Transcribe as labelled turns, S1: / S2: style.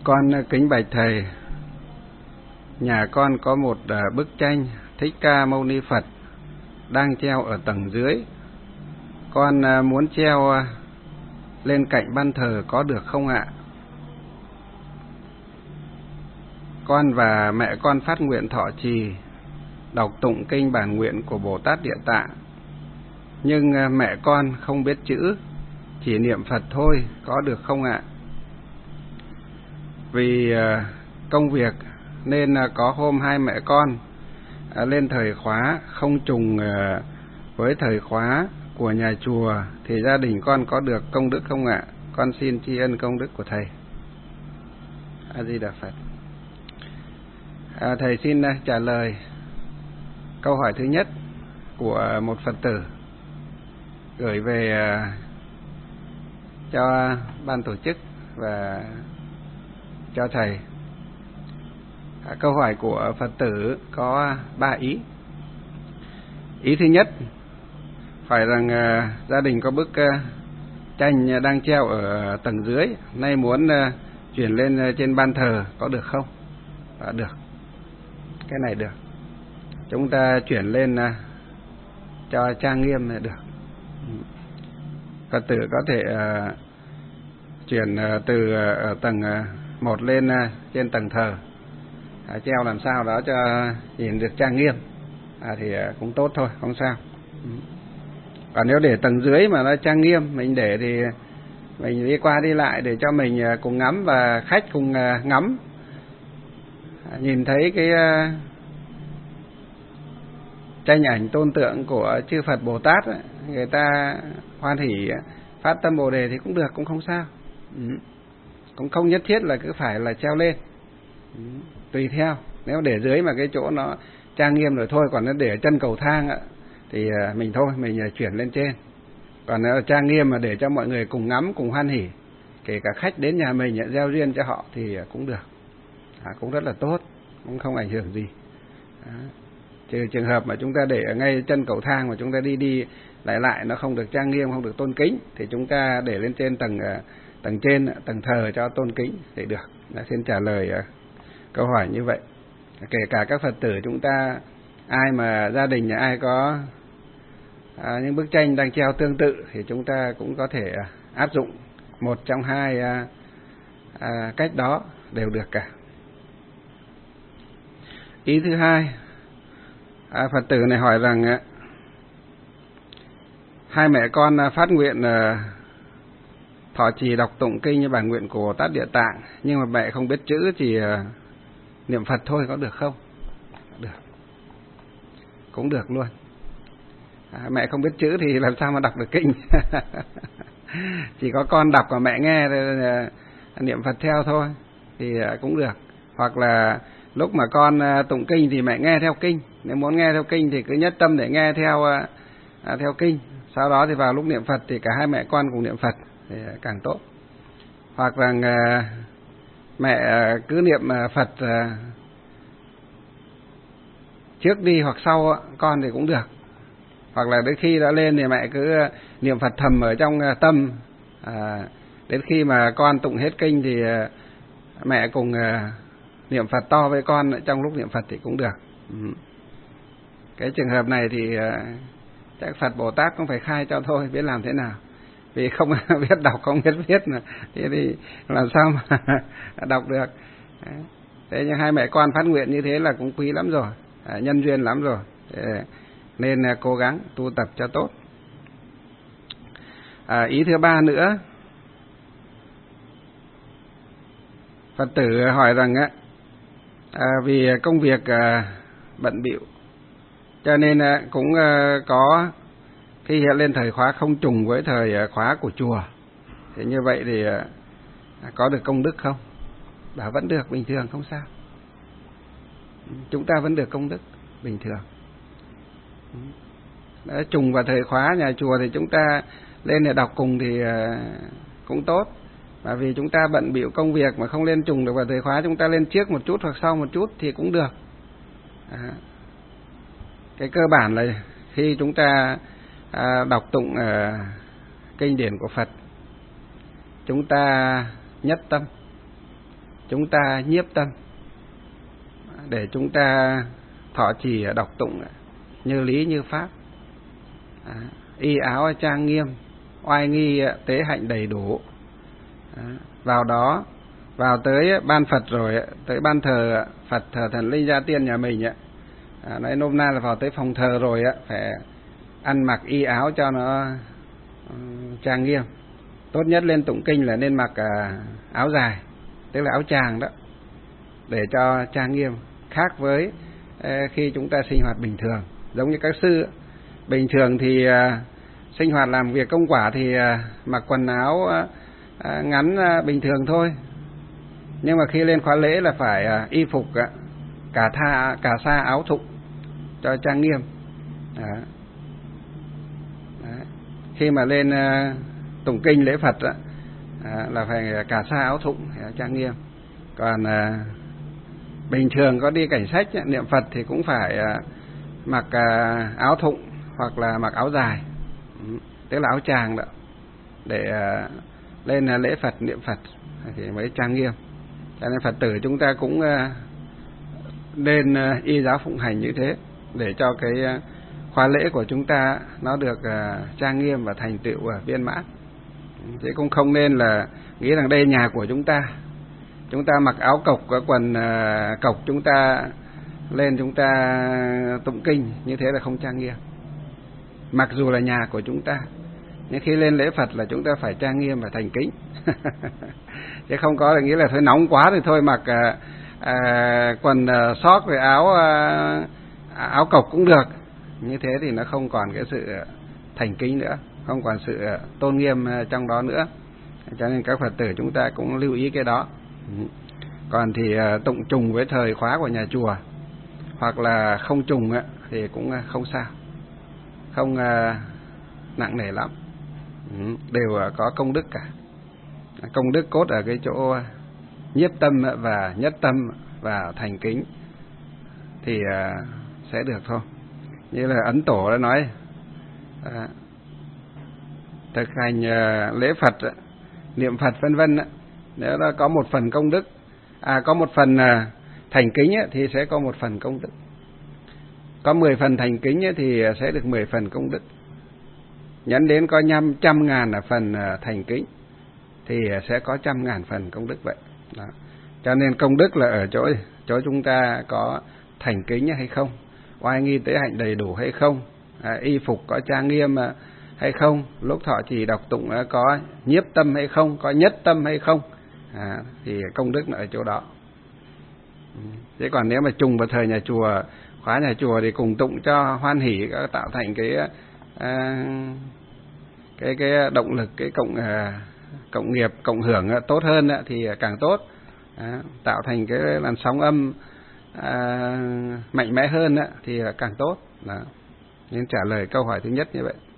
S1: Con kính bạch thầy, nhà con có một bức tranh Thích Ca Mâu Ni Phật đang treo ở tầng dưới. Con muốn treo lên cạnh ban thờ có được không ạ? Con và mẹ con phát nguyện thọ trì, đọc tụng kinh bản nguyện của Bồ Tát Địa Tạng. Nhưng mẹ con không biết chữ, chỉ niệm Phật thôi, có được không ạ? Vì công việc nên có hôm hai mẹ con lên thời khóa không trùng với thời khóa của nhà chùa, thì gia đình con có được công đức không ạ? Con xin tri ân công đức của thầy. A Di Đà Phật. Thầy xin trả lời câu hỏi thứ nhất của một Phật tử gửi về cho ban tổ chức và cho thầy. Câu hỏi của Phật tử có 3 ý. Ý thứ nhất, phải rằng gia đình có bức tranh đang treo ở tầng dưới, nay muốn chuyển lên trên ban thờ, có được không? Được. Cái này được. Chúng ta chuyển lên cho trang nghiêm là được. Phật tử có thể chuyển từ tầng 1 lên trên tầng thờ, treo làm sao đó cho nhìn được trang nghiêm, thì cũng tốt thôi, không sao. Còn nếu để tầng dưới mà nó trang nghiêm, mình để thì mình đi qua đi lại để cho mình cùng ngắm và khách cùng ngắm, nhìn thấy cái tranh ảnh tôn tượng của chư Phật Bồ Tát ấy, người ta hoan hỷ phát tâm Bồ Đề thì cũng được, cũng không sao. Cũng không nhất thiết là cứ phải là treo lên. Tùy theo, nếu để dưới mà cái chỗ nó trang nghiêm rồi thôi, còn nó để ở chân cầu thang thì mình chuyển lên trên. Còn nếu trang nghiêm mà để cho mọi người cùng ngắm, cùng hoan hỉ, kể cả khách đến nhà mình gieo duyên cho họ thì cũng được, cũng rất là tốt, cũng không ảnh hưởng gì. Trừ trường hợp mà chúng ta để ở ngay chân cầu thang mà chúng ta đi lại nó không được trang nghiêm, không được tôn kính, thì chúng ta để lên trên tầng trên, tầng thờ cho tôn kính thì được. Xin trả lời câu hỏi như vậy. Kể cả các Phật tử chúng ta, ai mà gia đình nhà ai có những bức tranh đang treo tương tự thì chúng ta cũng có thể áp dụng một trong hai cách đó, đều được cả. Ý thứ hai, Phật tử này hỏi rằng hai mẹ con phát nguyện thọ trì đọc tụng kinh như bản nguyện của Bồ Tát Địa Tạng, nhưng mà mẹ không biết chữ thì niệm Phật thôi, có được không? Được, cũng được luôn. Mẹ không biết chữ thì làm sao mà đọc được kinh? Chỉ có con đọc và mẹ nghe niệm Phật theo thôi thì cũng được. Hoặc là lúc mà con tụng kinh thì mẹ nghe theo kinh. Nếu muốn nghe theo kinh thì cứ nhất tâm để nghe theo kinh. Sau đó thì vào lúc niệm Phật thì cả hai mẹ con cùng niệm Phật thì càng tốt. Hoặc là mẹ cứ niệm Phật trước đi hoặc sau con thì cũng được. Hoặc là đến khi đã lên thì mẹ cứ niệm Phật thầm ở trong tâm. Đến khi mà con tụng hết kinh thì mẹ cùng niệm Phật to với con trong lúc niệm Phật thì cũng được. Cái trường hợp này thì chắc Phật Bồ Tát cũng phải khai cho thôi, biết làm thế nào. Vì không biết đọc, không biết viết mà, thì làm sao mà đọc được. Thế nhưng hai mẹ con phát nguyện như thế là cũng quý lắm rồi, nhân duyên lắm rồi. Nên cố gắng tu tập cho tốt. Ý thứ ba nữa, Phật tử hỏi rằng vì công việc bận bịu cho nên cũng có khi hiện lên thời khóa không trùng với thời khóa của chùa, thì như vậy thì có được công đức không? Bảo vẫn được, bình thường, không sao. Chúng ta vẫn được công đức bình thường. Đã trùng vào thời khóa nhà chùa thì chúng ta lên để đọc cùng thì cũng tốt. Và vì chúng ta bận bịu công việc mà không lên trùng được vào thời khóa, chúng ta lên trước một chút hoặc sau một chút thì cũng được. Cái cơ bản là khi chúng ta đọc tụng kinh điển của Phật, chúng ta nhất tâm, chúng ta nhiếp tâm, để chúng ta thọ trì đọc tụng như lý như pháp, y áo trang nghiêm, oai nghi tế hạnh đầy đủ. Vào đó, vào tới ban Phật rồi, tới ban thờ Phật, thờ thần linh gia tiên nhà mình, nói nôm na là vào tới phòng thờ rồi phải ăn mặc y áo cho nó trang nghiêm. Tốt nhất lên tụng kinh là nên mặc áo dài, tức là áo tràng đó, để cho trang nghiêm, khác với khi chúng ta sinh hoạt bình thường. Giống như các sư bình thường thì sinh hoạt làm việc công quả thì mặc quần áo ngắn bình thường thôi, nhưng mà khi lên khóa lễ là phải y phục cả sa áo thụng cho trang nghiêm. Đó. Khi mà lên tụng kinh lễ Phật là phải cả sa áo thụng trang nghiêm. Còn bình thường có đi cảnh sách niệm Phật thì cũng phải mặc áo thụng hoặc là mặc áo dài, tức là áo tràng đó, để lên lễ Phật niệm Phật thì mới trang nghiêm. Cho nên Phật tử chúng ta cũng nên y giáo phụng hành như thế, để cho cái khóa lễ của chúng ta nó được trang nghiêm và thành tựu viên mãn. Chứ cũng không nên là nghĩ rằng đây nhà của chúng ta mặc áo cộc, quần cộc, chúng ta lên chúng ta tụng kinh, như thế là không trang nghiêm. Mặc dù là nhà của chúng ta, nhưng khi lên lễ Phật là chúng ta phải trang nghiêm và thành kính. Chứ không có là nghĩa là thôi nóng quá thì thôi mặc quần sóc rồi áo cộc cũng được. Như thế thì nó không còn cái sự thành kính nữa, không còn sự tôn nghiêm trong đó nữa. Cho nên các Phật tử chúng ta cũng lưu ý cái đó. Còn thì tụng trùng với thời khóa của nhà chùa hoặc là không trùng thì cũng không sao, không nặng nề lắm, đều có công đức cả. Công đức cốt ở cái chỗ nhiếp tâm và nhất tâm và thành kính thì sẽ được thôi. Như là Ấn Tổ đã nói, thực hành lễ Phật, niệm Phật vân vân, nếu nó có một phần công đức, có một phần thành kính thì sẽ có một phần công đức. Có 10 phần thành kính thì sẽ được 10 phần công đức. Nhấn đến có 100.000 là phần thành kính thì sẽ có 100.000 phần công đức vậy. Đó. Cho nên công đức là ở chỗ chúng ta có thành kính hay không, oai nghi tế hạnh đầy đủ hay không, y phục có trang nghiêm hay không, lúc thọ trì đọc tụng có nhiếp tâm hay không, có nhất tâm hay không, thì công đức là ở chỗ đó. Thế còn nếu mà trùng vào thời nhà chùa, khóa nhà chùa thì cùng tụng cho hoan hỉ, tạo thành cái động lực, cái cộng nghiệp, cộng hưởng tốt hơn thì càng tốt, tạo thành cái làn sóng âm mạnh mẽ hơn thì càng tốt. Đó. Nên trả lời câu hỏi thứ nhất như vậy.